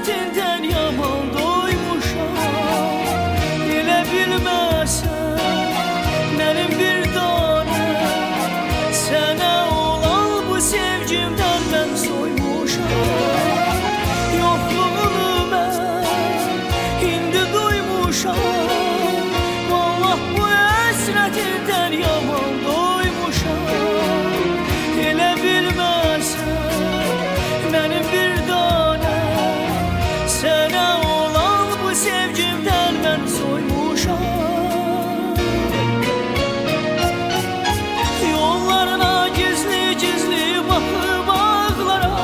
Həsrətindən yaman doymuşam. Elə bilməsən mənim bir dane sənə olan bu sevgimdən mən soymuşam. Yoxluğunu mən indi duymuşam. Vallah bu həsrətindən yaman doymuşam. Elə bilməsən mənim bir dane sənə olan bu sevgimdən mən soymuşam. Yollarına gizli gizli baxıb ağlara,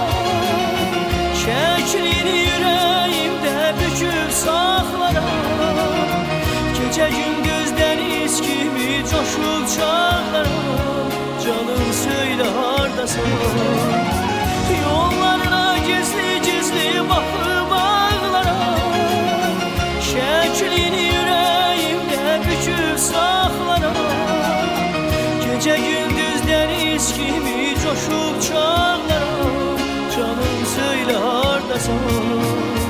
şəklini ürəyimdə büküb saxlaram. Gecə gündüz dəniz kimi coşub çağlaram. Canım söylə hardasan? Yollarına gizli gizli baxıb ağlaram, şəklini ürəyimdə büküb saxlaram. Gecə gündüz dəniz kimi coşub çağlaram. Canım söylə hardasan?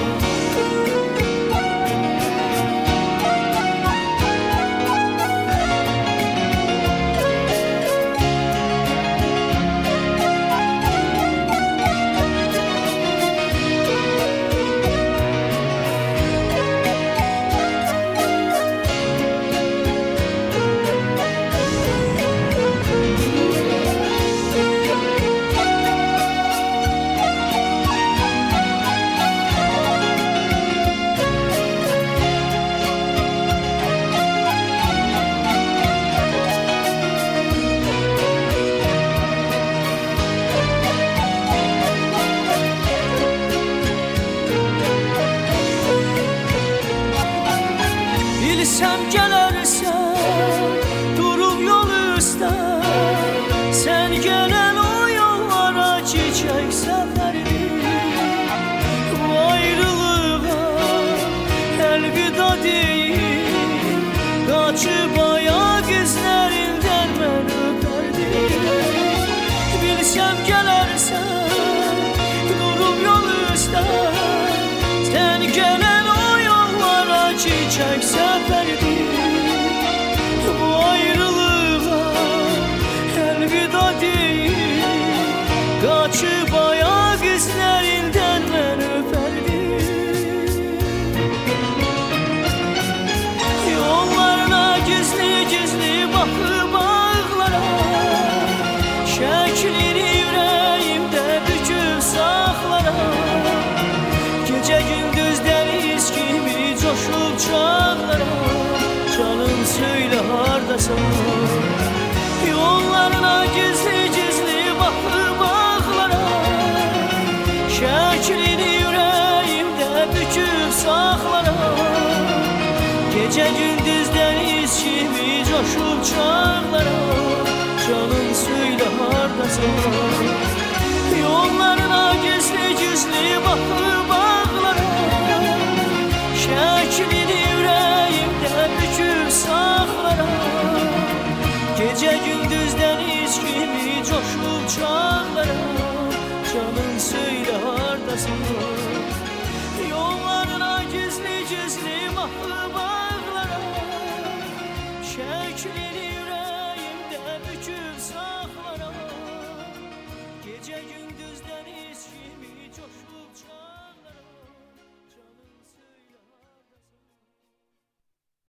Bilsəm gələrsən, durub yol üstə, sən gələn o yollara çiçək səfəri. Bu ayrılığa əlvida deyil, qaçıb ayaq izlərindən mən öpərdim. Bilsəm gələrsən, durub yol üstə, sən gələn o yollara çiçək səfəri. Bu ayrılığa əlvida deyil, qaçıb ayaq izlərindən mən öpərdim. Yollarına gizli gizli baxıb ağlaram, şəklini ürəyimdə büküb saxlaram. Gecə gündüz dəniz kimi coşub çağlaram. Canım söylə hardasan? Yollarına gizli gizli baxıb ağlaram, şəklini ürəyimdə büküb saxlaram. Gecə gündüz dəniz kimi coşub çağlaram. Canım söylə hardasan? Yollarına gizli gizli baxıb ağlaram, şəklini ürəyimdə büküb saxlaram. Gecə gündüz dəniz kimi coşub çağlaram. Canım söylə hardasan? Yollarına gizli gizli baxıb ağlaram, şəklini ürəyimdə büküb saxlaram. Gecə gündüz dəniz kimi coşub